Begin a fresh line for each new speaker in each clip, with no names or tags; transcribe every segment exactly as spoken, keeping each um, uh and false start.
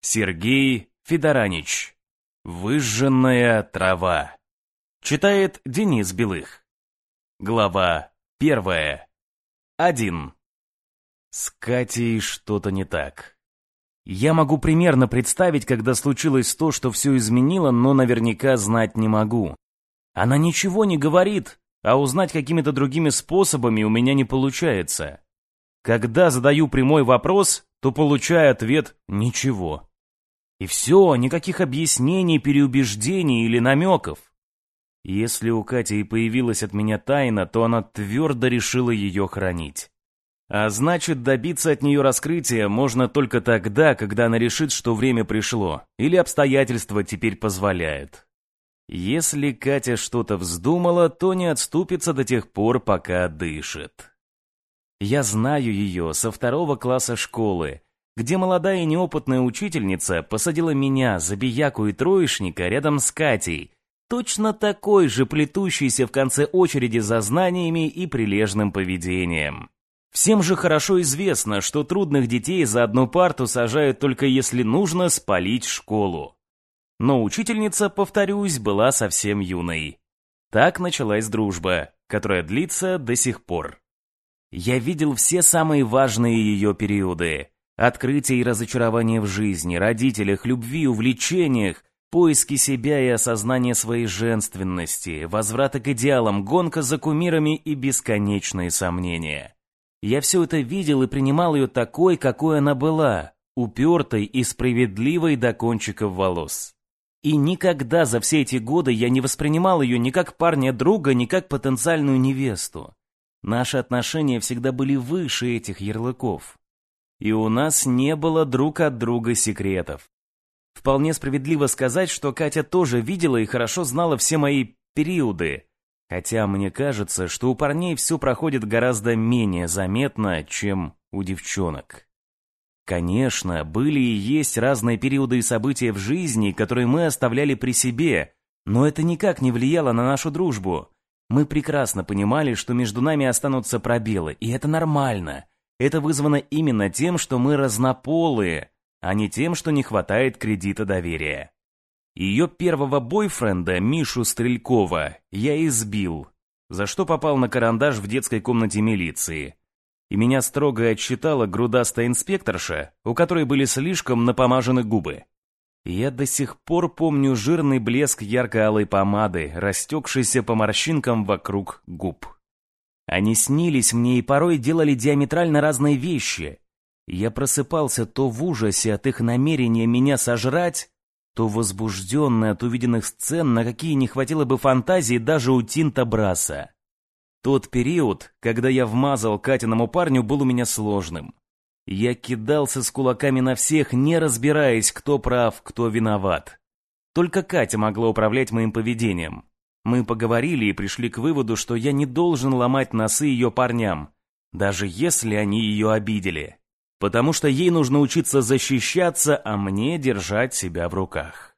Сергей Федоранич. Выжженная трава. Читает Денис Белых. Глава первая. Один. С Катей что-то не так. Я могу примерно представить, когда случилось то, что все изменило, но наверняка знать не могу. Она ничего не говорит, а узнать какими-то другими способами у меня не получается. Когда задаю прямой вопрос, то получаю ответ «ничего». И все, никаких объяснений, переубеждений или намеков. Если у Кати и появилась от меня тайна, то она твердо решила ее хранить. А значит, добиться от нее раскрытия можно только тогда, когда она решит, что время пришло, или обстоятельства теперь позволяют. Если Катя что-то вздумала, то не отступится до тех пор, пока дышит. Я знаю ее со второго класса школы, где молодая и неопытная учительница посадила меня, забияку и троечника, рядом с Катей, точно такой же плетущейся в конце очереди за знаниями и прилежным поведением. Всем же хорошо известно, что трудных детей за одну парту сажают только если нужно спалить школу. Но учительница, повторюсь, была совсем юной. Так началась дружба, которая длится до сих пор. Я видел все самые важные ее периоды. Открытие и разочарование в жизни, родителях, любви, увлечениях, поиски себя и осознание своей женственности, возврат к идеалам, гонка за кумирами и бесконечные сомнения. Я все это видел и принимал ее такой, какой она была, упертой и справедливой до кончиков волос. И никогда за все эти годы я не воспринимал ее ни как парня-друга, ни как потенциальную невесту. Наши отношения всегда были выше этих ярлыков. И у нас не было друг от друга секретов. Вполне справедливо сказать, что Катя тоже видела и хорошо знала все мои периоды, хотя мне кажется, что у парней все проходит гораздо менее заметно, чем у девчонок. Конечно, были и есть разные периоды и события в жизни, которые мы оставляли при себе, но это никак не влияло на нашу дружбу. Мы прекрасно понимали, что между нами останутся пробелы, и это нормально. Это вызвано именно тем, что мы разнополые, а не тем, что не хватает кредита доверия. Ее первого бойфренда, Мишу Стрелькова, я избил, за что попал на карандаш в детской комнате милиции. И меня строго отчитала грудастая инспекторша, у которой были слишком напомажены губы. Я до сих пор помню жирный блеск ярко-алой помады, растекшейся по морщинкам вокруг губ. Они снились мне и порой делали диаметрально разные вещи. Я просыпался то в ужасе от их намерения меня сожрать, то возбужденный от увиденных сцен, на какие не хватило бы фантазии даже у Тинто Брасса. Тот период, когда я вмазал Катиному парню, был у меня сложным. Я кидался с кулаками на всех, не разбираясь, кто прав, кто виноват. Только Катя могла управлять моим поведением. Мы поговорили и пришли к выводу, что я не должен ломать носы ее парням, даже если они ее обидели. Потому что ей нужно учиться защищаться, а мне держать себя в руках.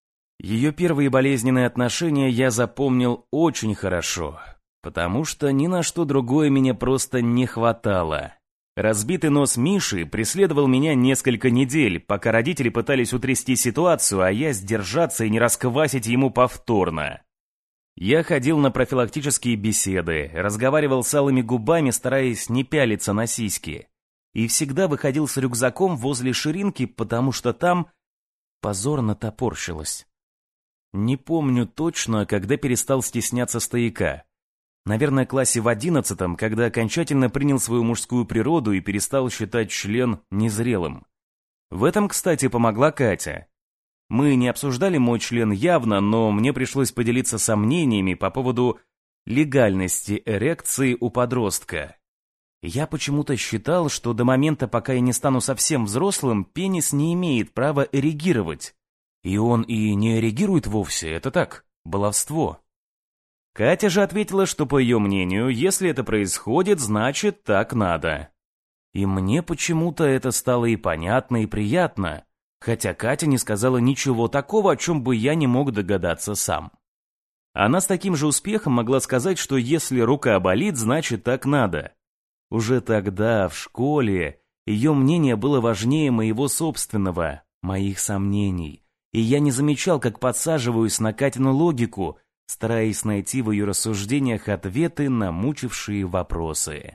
Ее первые болезненные отношения я запомнил очень хорошо, потому что ни на что другое меня просто не хватало. Разбитый нос Миши преследовал меня несколько недель, пока родители пытались утрясти ситуацию, а я сдержаться и не расквасить ему повторно. Я ходил на профилактические беседы, разговаривал с алыми губами, стараясь не пялиться на сиськи. И всегда выходил с рюкзаком возле ширинки, потому что там позорно топорщилось. Не помню точно, когда перестал стесняться стояка. Наверное, в классе в одиннадцатом, когда окончательно принял свою мужскую природу и перестал считать член незрелым. В этом, кстати, помогла Катя. Мы не обсуждали мой член явно, но мне пришлось поделиться сомнениями по поводу легальности эрекции у подростка. Я почему-то считал, что до момента, пока я не стану совсем взрослым, пенис не имеет права эрегировать. И он и не эрегирует вовсе, это так, баловство. Катя же ответила, что, по ее мнению, если это происходит, значит, так надо. И мне почему-то это стало и понятно, и приятно, хотя Катя не сказала ничего такого, о чем бы я не мог догадаться сам. Она с таким же успехом могла сказать, что если рука болит, значит, так надо. Уже тогда, в школе, ее мнение было важнее моего собственного, моих сомнений, и я не замечал, как подсаживаюсь на Катину логику, стараясь найти в ее рассуждениях ответы на мучившие вопросы.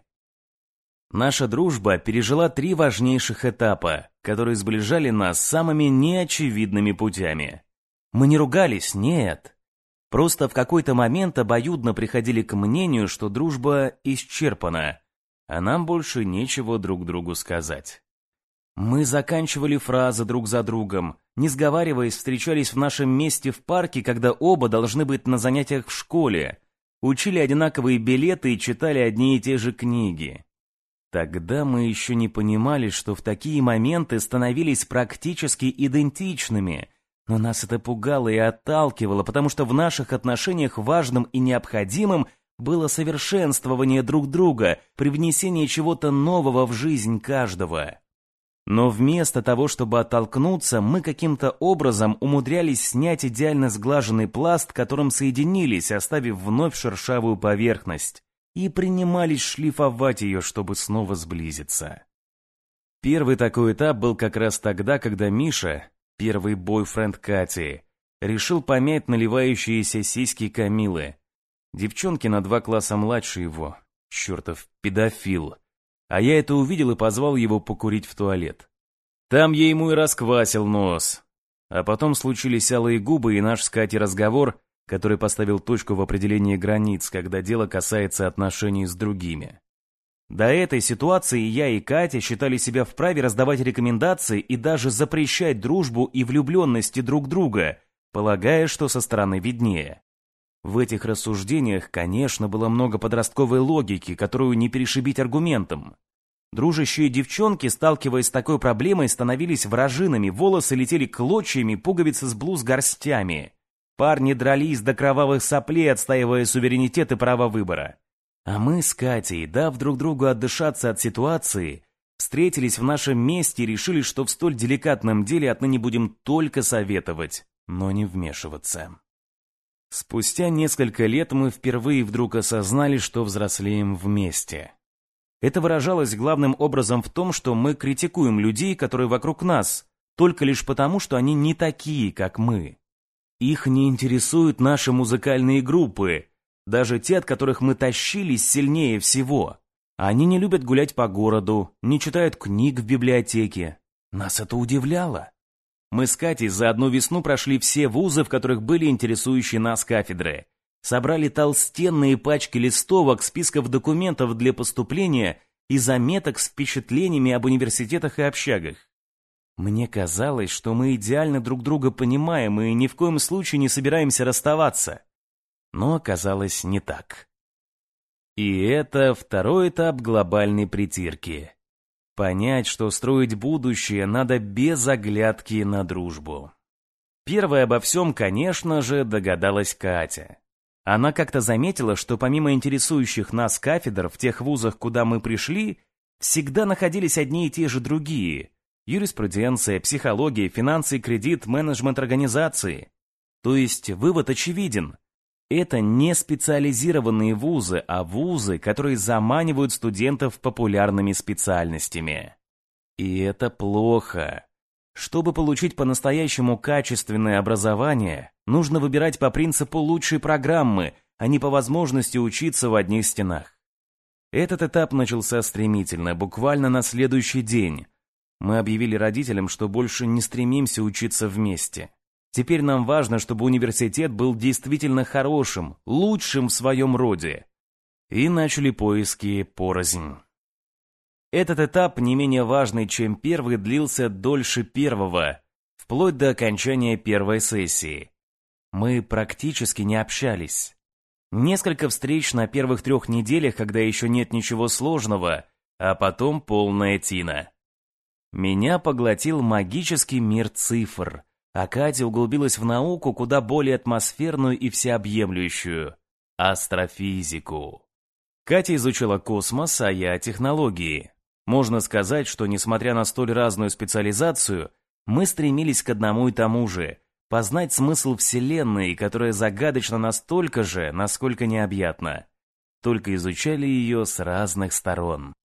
Наша дружба пережила три важнейших этапа, которые сближали нас самыми неочевидными путями. Мы не ругались, нет. Просто в какой-то момент обоюдно приходили к мнению, что дружба исчерпана, а нам больше нечего друг другу сказать. Мы заканчивали фразы друг за другом, не сговариваясь, встречались в нашем месте в парке, когда оба должны быть на занятиях в школе, учили одинаковые билеты и читали одни и те же книги. Тогда мы еще не понимали, что в такие моменты становились практически идентичными, но нас это пугало и отталкивало, потому что в наших отношениях важным и необходимым было совершенствование друг друга, привнесение чего-то нового в жизнь каждого. Но вместо того, чтобы оттолкнуться, мы каким-то образом умудрялись снять идеально сглаженный пласт, которым соединились, оставив вновь шершавую поверхность, и принимались шлифовать ее, чтобы снова сблизиться. Первый такой этап был как раз тогда, когда Миша, первый бойфренд Кати, решил помять наливающиеся сиськи Камилы. Девчонки на два класса младше его, чертов педофил. А я это увидел и позвал его покурить в туалет. Там я ему и расквасил нос. А потом случились алые губы и наш с Катей разговор, который поставил точку в определении границ, когда дело касается отношений с другими. До этой ситуации я и Катя считали себя вправе раздавать рекомендации и даже запрещать дружбу и влюбленности друг друга, полагая, что со стороны виднее. В этих рассуждениях, конечно, было много подростковой логики, которую не перешибить аргументом. Дружащие девчонки, сталкиваясь с такой проблемой, становились вражинами, волосы летели клочьями, пуговицы с блуз горстями. Парни дрались до кровавых соплей, отстаивая суверенитет и право выбора. А мы с Катей, дав друг другу отдышаться от ситуации, встретились в нашем месте и решили, что в столь деликатном деле отныне будем только советовать, но не вмешиваться. Спустя несколько лет мы впервые вдруг осознали, что взрослеем вместе. Это выражалось главным образом в том, что мы критикуем людей, которые вокруг нас, только лишь потому, что они не такие, как мы. Их не интересуют наши музыкальные группы, даже те, от которых мы тащились сильнее всего. Они не любят гулять по городу, не читают книг в библиотеке. Нас это удивляло. Мы с Катей за одну весну прошли все вузы, в которых были интересующие нас кафедры. Собрали толстенные пачки листовок, списков документов для поступления и заметок с впечатлениями об университетах и общагах. Мне казалось, что мы идеально друг друга понимаем и ни в коем случае не собираемся расставаться. Но оказалось не так. И это второй этап глобальной притирки. Понять, что строить будущее надо без оглядки на дружбу. Первой обо всем, конечно же, догадалась Катя. Она как-то заметила, что помимо интересующих нас кафедр в тех вузах, куда мы пришли, всегда находились одни и те же другие. Юриспруденция, психология, финансы и кредит, менеджмент организации. То есть вывод очевиден. Это не специализированные вузы, а вузы, которые заманивают студентов популярными специальностями. И это плохо. Чтобы получить по-настоящему качественное образование, нужно выбирать по принципу лучшей программы, а не по возможности учиться в одних стенах. Этот этап начался стремительно, буквально на следующий день. Мы объявили родителям, что больше не стремимся учиться вместе. Теперь нам важно, чтобы университет был действительно хорошим, лучшим в своем роде. И начали поиски порознь. Этот этап, не менее важный, чем первый, длился дольше первого, вплоть до окончания первой сессии. Мы практически не общались. Несколько встреч на первых трех неделях, когда еще нет ничего сложного, а потом полная тина. Меня поглотил магический мир цифр, а Катя углубилась в науку куда более атмосферную и всеобъемлющую – астрофизику. Катя изучила космос, а я – технологии. Можно сказать, что, несмотря на столь разную специализацию, мы стремились к одному и тому же – познать смысл Вселенной, которая загадочна настолько же, насколько необъятна. Только изучали ее с разных сторон.